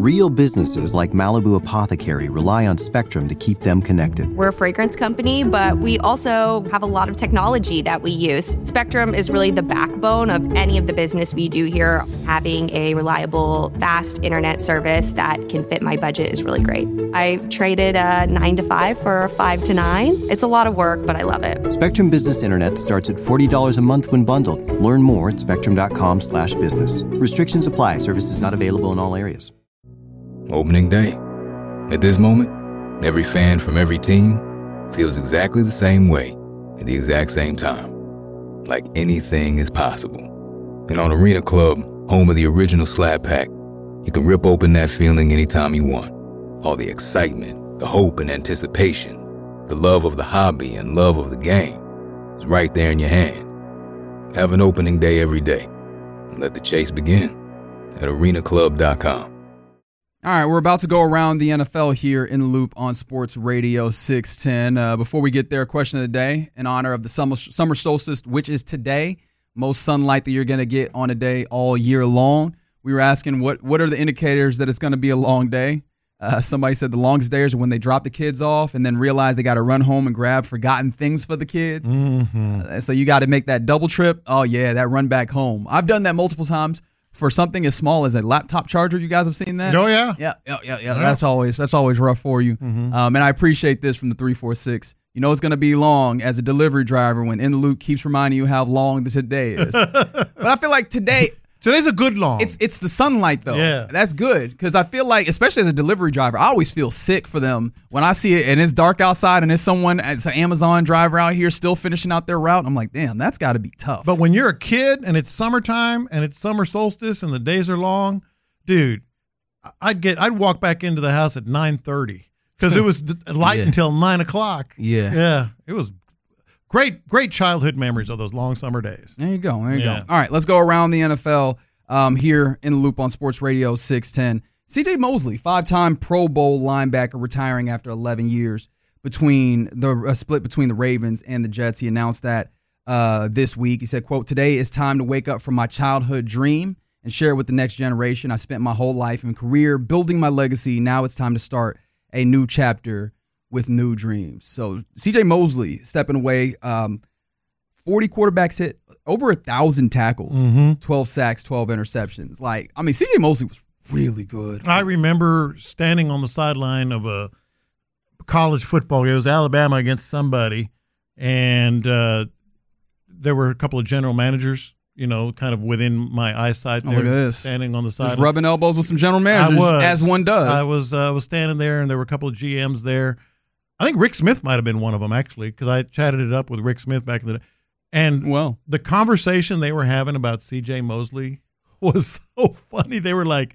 Real businesses like Malibu Apothecary rely on Spectrum to keep them connected. We're a fragrance company, but we also have a lot of technology that we use. Spectrum is really the backbone of any of the business we do here. Having a reliable, fast internet service that can fit my budget is really great. I traded a 9 to 5 for a 5 to 9. It's a lot of work, but I love it. Spectrum Business Internet starts at $40 a month when bundled. Learn more at spectrum.com/business. Restrictions apply. Services not available in all areas. Opening day. At this moment, every fan from every team feels exactly the same way at the exact same time. Like anything is possible. And on Arena Club, home of the original Slab Pack, you can rip open that feeling anytime you want. All the excitement, the hope and anticipation, the love of the hobby and love of the game is right there in your hand. Have an opening day every day. And let the chase begin at arenaclub.com. All right, we're about to go around the NFL here in the Loop on Sports Radio 610. Before we get there, question of the day in honor of the summer solstice, which is today. Most sunlight that you're going to get on a day all year long. We were asking what are the indicators that it's going to be a long day. Somebody said the longest days are when they drop the kids off and then realize they got to run home and grab forgotten things for the kids. Mm-hmm. So you got to make that double trip. Oh, yeah, that run back home. I've done that multiple times. For something as small as a laptop charger, you guys have seen that? Oh, yeah. Yeah. That's always rough for you. Mm-hmm. And I appreciate this from the 346. You know it's going to be long as a delivery driver when In the Loop keeps reminding you how long this day is. But I feel like today's a good long. It's the sunlight, though. Yeah. That's good because I feel like, especially as a delivery driver, I always feel sick for them when I see it and it's dark outside and it's an Amazon driver out here still finishing out their route. I'm like, damn, that's got to be tough. But when you're a kid and it's summertime and it's summer solstice and the days are long, dude, I'd walk back into the house at 9:30 because it was light until 9 o'clock. Yeah. It was great childhood memories of those long summer days. There you go. All right, let's go around the NFL here in the Loop on Sports Radio 610. C.J. Mosley, 5-time Pro Bowl linebacker, retiring after 11 years between the split between the Ravens and the Jets. He announced that this week. He said, quote, "Today is time to wake up from my childhood dream and share it with the next generation. I spent my whole life and career building my legacy. Now it's time to start a new chapter with new dreams." So C.J. Mosley stepping away, 40 quarterbacks hit, over 1,000 tackles, 12 sacks, 12 interceptions. C.J. Mosley was really good. I remember standing on the sideline of a college football game. It was Alabama against somebody, and there were a couple of general managers, kind of within my eyesight there. Look at this. Standing on the sideline. Just rubbing elbows with some general managers, as one does. I was standing there, and there were a couple of GMs there. I think Rick Smith might have been one of them, actually, because I chatted it up with Rick Smith back in the day. And the conversation they were having about C.J. Mosley was so funny. They were like,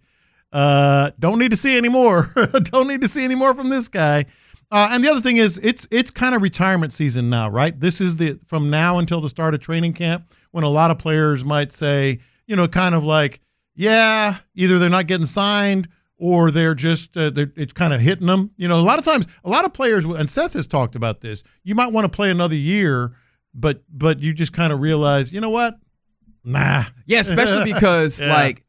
don't need to see any more. Don't need to see any more from this guy. And the other thing is, it's kind of retirement season now, right? This is from now until the start of training camp when a lot of players might say, kind of like, yeah, either they're not getting signed or they're just it's kind of hitting them. A lot of times, a lot of players, and Seth has talked about this, you might want to play another year, but you just kind of realize, you know what? Nah. Yeah, especially because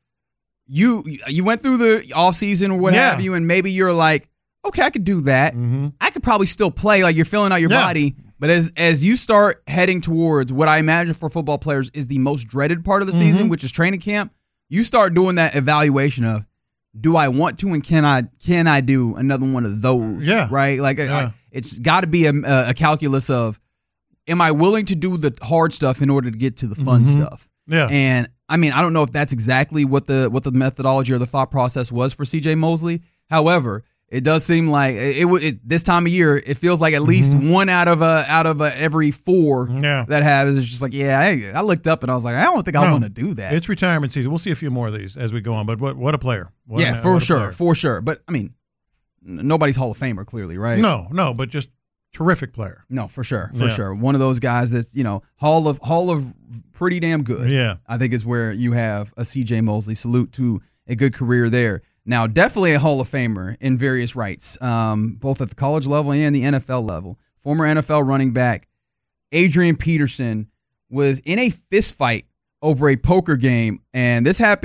you went through the offseason or what have you, and maybe you're like, okay, I could do that. Mm-hmm. I could probably still play. Like, you're filling out your body. But as you start heading towards what I imagine for football players is the most dreaded part of the season, which is training camp, you start doing that evaluation of, do I want to and can I do another one of those? Yeah. Right? It's got to be a calculus of, am I willing to do the hard stuff in order to get to the fun stuff? Yeah. And I don't know if that's exactly what the methodology or the thought process was for C.J. Mosley. However, it does seem like this time of year, it feels like at least one out of every four that have is just like, I looked up and I was like, I don't think I want to do that. It's retirement season. We'll see a few more of these as we go on. But what a player! For sure. But nobody's Hall of Famer, clearly, right? No, but just terrific player. No, for sure. One of those guys that's Hall of pretty damn good. Yeah, I think is where you have a C.J. Mosley. Salute to a good career there. Now, definitely a Hall of Famer in various rights, both at the college level and the NFL level. Former NFL running back Adrian Peterson was in a fist fight over a poker game, and this happened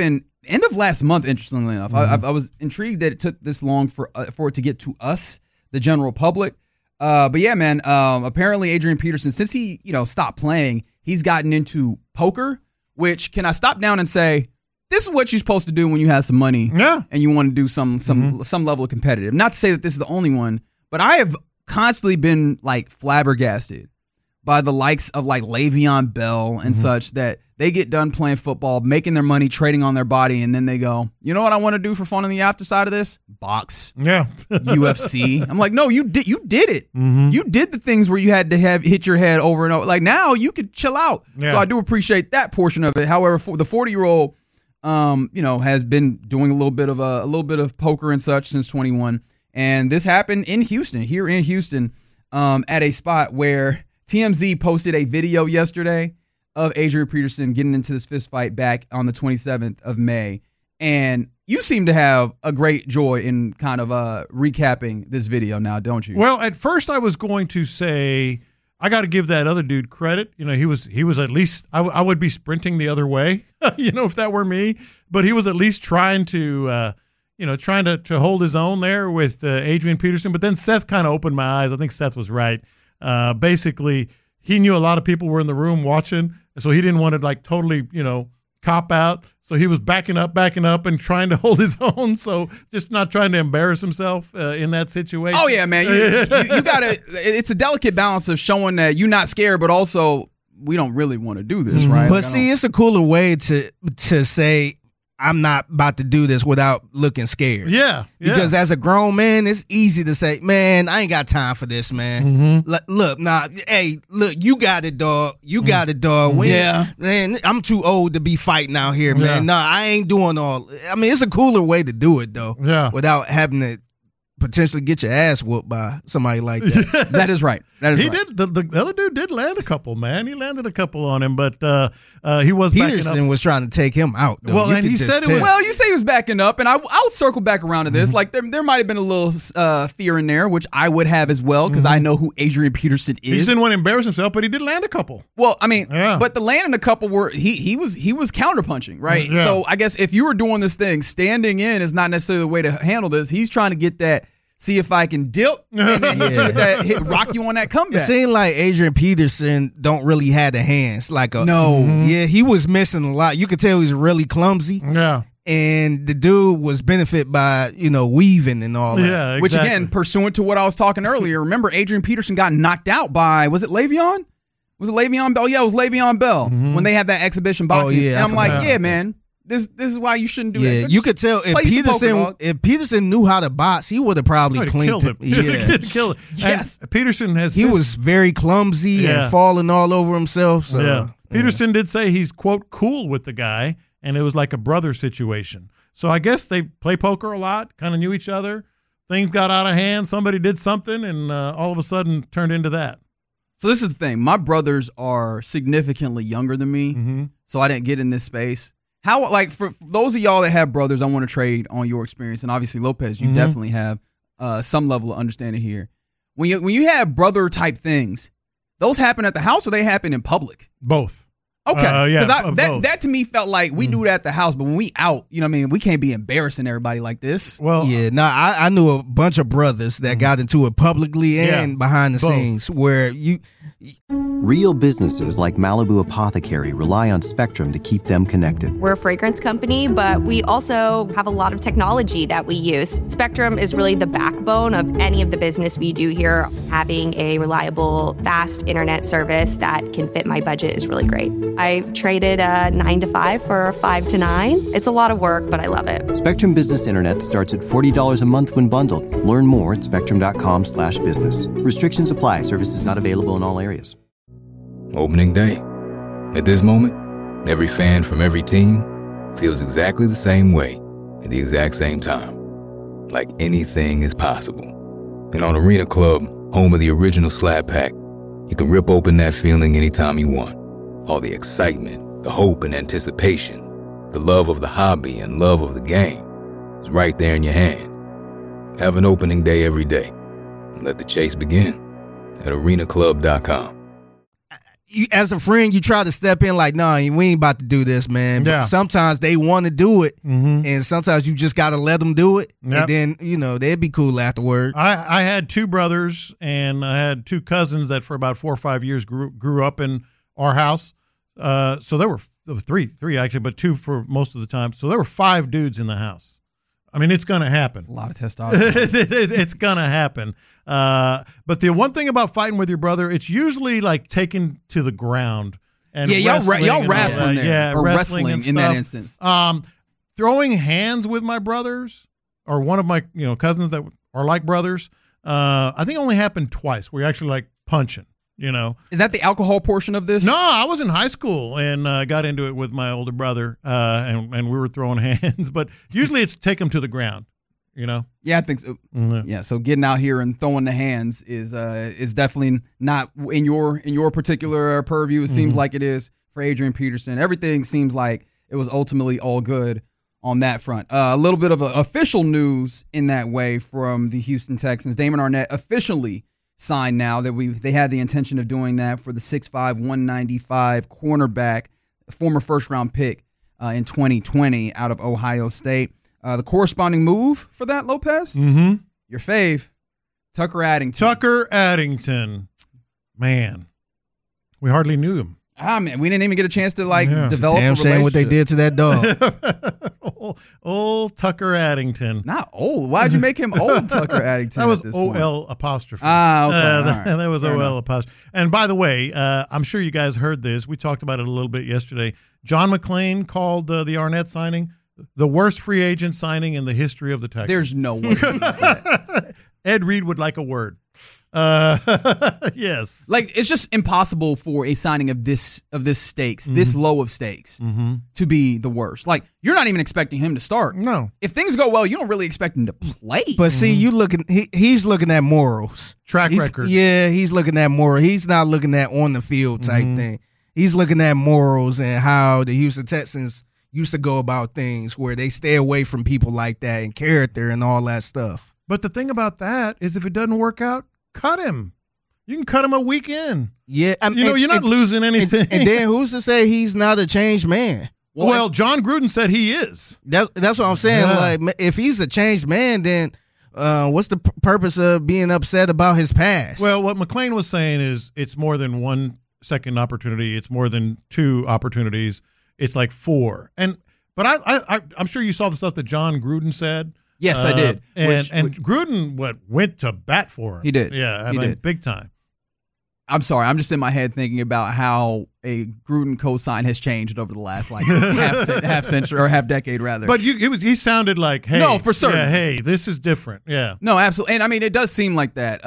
end of last month, interestingly enough. I was intrigued that it took this long for it to get to us, the general public. But yeah, man, apparently Adrian Peterson, since he, stopped playing, he's gotten into poker, which, can I stop down and say, this is what you're supposed to do when you have some money and you want to do some level of competitive. Not to say that this is the only one, but I have constantly been like flabbergasted by the likes of like Le'Veon Bell and such, that they get done playing football, making their money, trading on their body, and then they go, you know what I want to do for fun on the after side of this? Box. Yeah. UFC. I'm like, no, you did it. You did the things where you had to hit your head over and over. Like, now you could chill out. Yeah. So I do appreciate that portion of it. However, for the 40-year-old, has been doing a little bit of poker and such since 21. And this happened in Houston, at a spot where TMZ posted a video yesterday of Adrian Peterson getting into this fist fight back on the 27th of May. And you seem to have a great joy in kind of recapping this video now, don't you? Well, at first I was going to say, I got to give that other dude credit. He was at least, I would be sprinting the other way, if that were me. But he was at least trying to, to hold his own there with Adrian Peterson. But then Seth kind of opened my eyes. I think Seth was right. Basically, he knew a lot of people were in the room watching, so he didn't want to like totally, cop out. So he was backing up and trying to hold his own. So just not trying to embarrass himself in that situation. Oh yeah, man. You gotta. It's a delicate balance of showing that you're not scared, but also we don't really want to do this, right? But see, it's a cooler way to say, I'm not about to do this without looking scared. Yeah. Because as a grown man, it's easy to say, man, I ain't got time for this, man. Look, you got it, dog. You got it, dog. Man, I'm too old to be fighting out here, man. Nah, I ain't doing all. I mean, it's a cooler way to do it, though. Yeah. Without having to potentially get your ass whooped by somebody like that. That is right. He did. The other dude did land a couple, man. He landed a couple on him, but he was Peterson backing up. was trying to take him out, though. Well, and he said it was. Well, you say he was backing up, and I'll circle back around to this. Like, there might have been a little fear in there, which I would have as well, because I know who Adrian Peterson is. He just didn't want to embarrass himself, but he did land a couple. Well, I mean, but the landing a couple were he was counterpunching, right? Yeah. So I guess if you were doing this thing, standing in is not necessarily the way to handle this. He's trying to get that. See if I can dip and then rock you on that comeback. It seemed like Adrian Peterson don't really have the hands. Yeah, he was missing a lot. You could tell he was really clumsy. Yeah. And the dude was benefit by, weaving and all that. Yeah, exactly. Which, again, pursuant to what I was talking earlier, remember Adrian Peterson got knocked out by, was it Le'Veon? Was it Le'Veon Bell? Yeah, it was Le'Veon Bell when they had that exhibition boxing. Oh, yeah, and I'm like, yeah, man. This is why you shouldn't do that. You could tell if Peterson knew how to box, he would have probably cleaned him. Yeah, killed him. Yes, Peterson has. He was very clumsy and falling all over himself. So, Peterson did say he's quote cool with the guy, and it was like a brother situation. So I guess they play poker a lot, kind of knew each other. Things got out of hand. Somebody did something, and all of a sudden turned into that. So this is the thing. My brothers are significantly younger than me, so I didn't get in this space. How, like, for those of y'all that have brothers, I want to trade on your experience, and obviously Lopez, you definitely have some level of understanding here. When you have brother type things, those happen at the house or they happen in public? Both. Okay, because that to me felt like we do it at the house, but when we out, you know what I mean, we can't be embarrassing everybody like this. Well, I knew a bunch of brothers that got into it publicly and behind the scenes where you. Real businesses like Malibu Apothecary rely on Spectrum to keep them connected. We're a fragrance company, but we also have a lot of technology that we use. Spectrum is really the backbone of any of the business we do here. Having a reliable, fast internet service that can fit my budget is really great. I traded a 9 to 5 for a 5 to 9. It's a lot of work, but I love it. Spectrum Business Internet starts at $40 a month when bundled. Learn more at spectrum.com/business. Restrictions apply. Services not available in all areas. Opening day. At this moment, every fan from every team feels exactly the same way at the exact same time. Like anything is possible. And on Arena Club, home of the original Slab Pack, you can rip open that feeling anytime you want. All the excitement, the hope and anticipation, the love of the hobby and love of the game is right there in your hand. Have an opening day every day. And let the chase begin at arenaclub.com. as a friend, you try to step in like, no, we ain't about to do this, man. But sometimes they want to do it, and sometimes you just got to let them do it, and then, they'd be cool afterward. I had 2 brothers, and I had 2 cousins that for about 4 or 5 years grew up in our house. So there were 3 actually, but 2 for most of the time. So there were 5 dudes in the house. I mean, it's going to happen. That's a lot of testosterone. It's going to happen. But the one thing about fighting with your brother, it's usually like taken to the ground. And y'all wrestling there. Yeah, or wrestling in that instance. Throwing hands with my brothers or one of my cousins that are like brothers, I think only happened twice. We actually like punching. Is that the alcohol portion of this? No, I was in high school and got into it with my older brother, and we were throwing hands. But usually it's take them to the ground, Yeah, I think so. Mm-hmm. Yeah, so getting out here and throwing the hands is definitely not in your particular purview. It seems like it is for Adrian Peterson. Everything seems like it was ultimately all good on that front. A little bit of official news in that way from the Houston Texans. Damon Arnette officially signed now that they had the intention of doing that for the 6'5", 195 cornerback, former first-round pick in 2020 out of Ohio State. The corresponding move for that, Lopez? Mm-hmm. Your fave, Tucker Addington. Tucker Addington. Man, we hardly knew him. Man, we didn't even get a chance to develop a relationship. Shame what they did to that dog. Old Tucker Addington. Not old. Why'd you make him old Tucker Addington? That was OL apostrophe. Okay. Right. That was OL apostrophe. And by the way, I'm sure you guys heard this. We talked about it a little bit yesterday. John McClain called the Arnette signing the worst free agent signing in the history of the Texans. There's no way. Ed Reed would like a word. Yes. Like, it's just impossible for a signing of this stakes, this low of stakes, to be the worst. Like, you're not even expecting him to start. No. If things go well, you don't really expect him to play. But see, he's looking at morals. Track record. Yeah, he's looking at moral. He's not looking at on the field type thing. He's looking at morals and how the Houston Texans used to go about things, where they stay away from people like that and character and all that stuff. But the thing about that is, if it doesn't work out, cut him. You can cut him a week in. Yeah, you're not losing anything. And then who's to say he's not a changed man? Well, John Gruden said he is. That's what I'm saying. Yeah. Like, if he's a changed man, then what's the purpose of being upset about his past? Well, what McClain was saying is, it's more than 1 second opportunity. It's more than 2 opportunities. It's like 4. But I'm sure you saw the stuff that John Gruden said. Yes, I did. And Gruden went to bat for him. He did. Yeah, he did. Big time. I'm sorry. I'm just in my head thinking about how a Gruden cosign has changed over the last half century or half decade rather. But he sounded like, hey, no, for certain. Yeah, hey, this is different. Yeah, no, absolutely. And I mean, it does seem like that.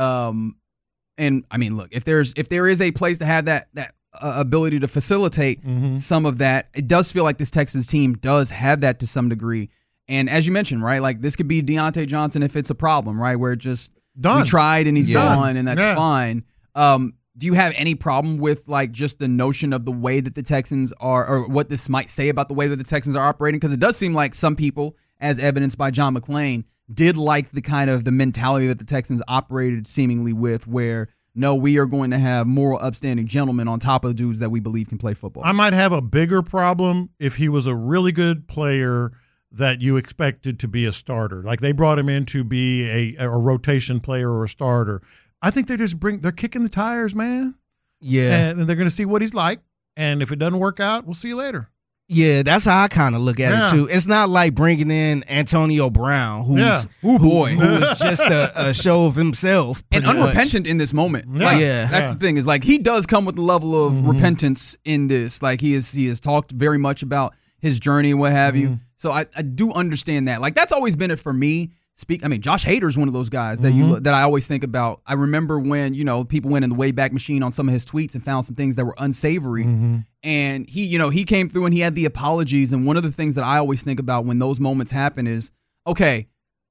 And I mean, look, if there is a place to have that ability to facilitate some of that, it does feel like this Texans team does have that to some degree. And as you mentioned, right, like this could be Deontay Johnson if it's a problem, right, where it just we tried and he's gone and that's fine. Do you have any problem with like just the notion of the way that the Texans are, or what this might say about the way that the Texans are operating? Because it does seem like some people, as evidenced by John McClain, did like the kind of the mentality that the Texans operated seemingly with, where no, we are going to have moral, upstanding gentlemen on top of dudes that we believe can play football. I might have a bigger problem if he was a really good player that you expected to be a starter. Like they brought him in to be a rotation player or a starter. I think they're kicking the tires, man. Yeah. And they're going to see what he's like. And if it doesn't work out, we'll see you later. Yeah, that's how I kind of look at it too. It's not like bringing in Antonio Brown, who's just a show of himself and unrepentant in this moment. Yeah. That's the thing, is like he does come with a level of repentance in this. Like he has talked very much about his journey and what have you. So I do understand that. Like that's always been it for me. Josh Hader's one of those guys that I always think about. I remember when, people went in the Wayback Machine on some of his tweets and found some things that were unsavory. And he came through and he had the apologies. And one of the things that I always think about when those moments happen is, okay,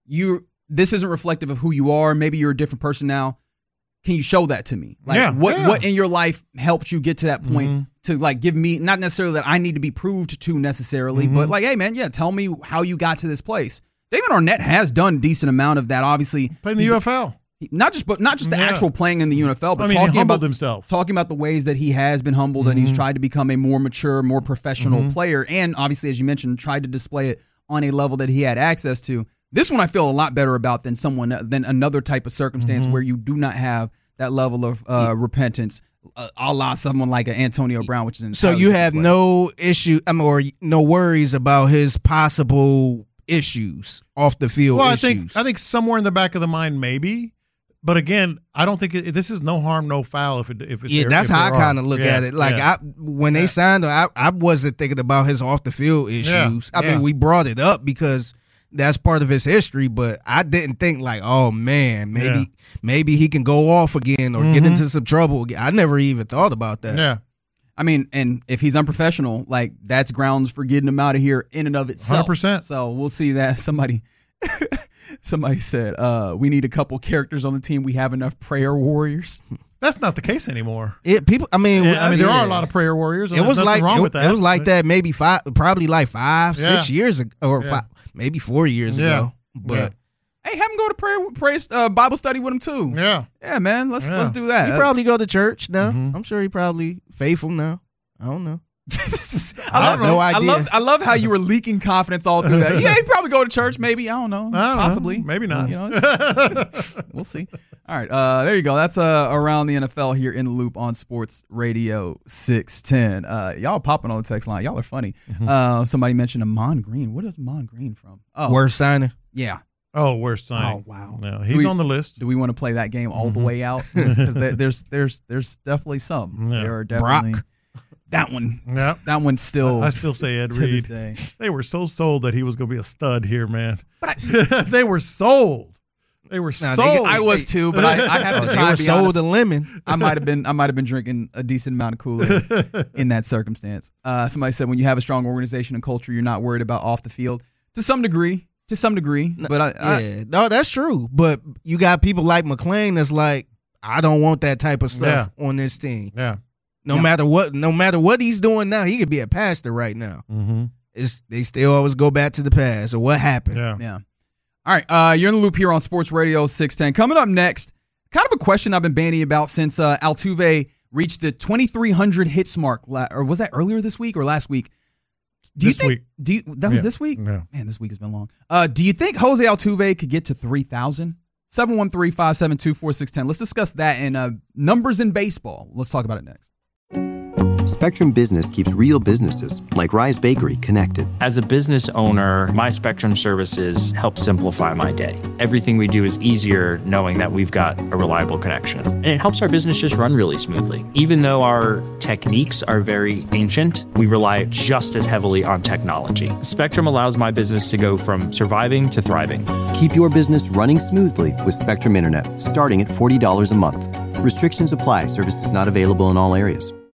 this isn't reflective of who you are. Maybe you're a different person now. Can you show that to me? Like what in your life helped you get to that point to like give me, not necessarily that I need to be proved to necessarily, but like, hey man, tell me how you got to this place. Damon Arnette has done a decent amount of that, obviously. Played in the UFL. Not just the actual playing in the UNFL, but he talking about himself. Talking about the ways that he has been humbled and he's tried to become a more mature, more professional player, and obviously, as you mentioned, tried to display it on a level that he had access to. This one I feel a lot better about than another type of circumstance where you do not have that level of repentance, a la someone like an Antonio Brown, which is so you have no issue, or no worries about his possible issues off the field. Well, issues. I think somewhere in the back of the mind, maybe. But again, I don't think this is no harm, no foul. If it's that's how I kind of look at it. Like when they signed him, I wasn't thinking about his off the field issues. I mean, we brought it up because that's part of his history, but I didn't think like, oh man, maybe he can go off again or get into some trouble again. I never even thought about that. Yeah. I mean, and if he's unprofessional, like that's grounds for getting him out of here in and of itself. 100%. So we'll see that. Somebody said, we need a couple characters on the team. We have enough prayer warriors. That's not the case anymore. There are a lot of prayer warriors. It was like wrong with that. It was like that maybe 6 years ago, or maybe 4 years ago. But hey, have him go to prayer Bible study with him too. Yeah, man. Let's do that. He probably go to church now. I'm sure he probably faithful now. I don't know. I have no idea. I love how you were leaking confidence all through that. Yeah, he'd probably go to church. Maybe. I don't know. Possibly. Maybe not. We'll see. All right. There you go. That's Around the NFL here in the Loop on Sports Radio 610. Y'all popping on the text line. Y'all are funny. Somebody mentioned Ahman Green. What is Ahman Green from? Oh, worst signing. Yeah. Oh, worst signing. Oh, wow. No, he's on the list. Do we want to play that game all the way out? Because there's definitely some. Yeah. There are definitely. Brock. That one. Yep. That one still. I still say Ed Reed. They were so sold that he was going to be a stud here, man. But they were sold. They were sold. I was too, but I have to try they were to be sold honest. a lemon. I might have been drinking a decent amount of Kool-Aid in that circumstance. Somebody said when you have a strong organization and culture, you're not worried about off the field. To some degree. But no, that's true. But you got people like McClain that's like, I don't want that type of stuff on this team. Yeah. No matter what he's doing now, he could be a pastor right now. They still always go back to the past or what happened. Yeah. All right, you're in the Loop here on Sports Radio 610. Coming up next, kind of a question I've been bandying about since Altuve reached the 2,300 hits mark, or was that earlier this week or last week? Was this week? Yeah. Man, this week has been long. Do you think Jose Altuve could get to 3,000? 713-572-4610. Let's discuss that and numbers in baseball. Let's talk about it next. Spectrum Business keeps real businesses, like Rise Bakery, connected. As a business owner, my Spectrum services help simplify my day. Everything we do is easier knowing that we've got a reliable connection. And it helps our business just run really smoothly. Even though our techniques are very ancient, we rely just as heavily on technology. Spectrum allows my business to go from surviving to thriving. Keep your business running smoothly with Spectrum Internet, starting at $40 a month. Restrictions apply. Services not available in all areas.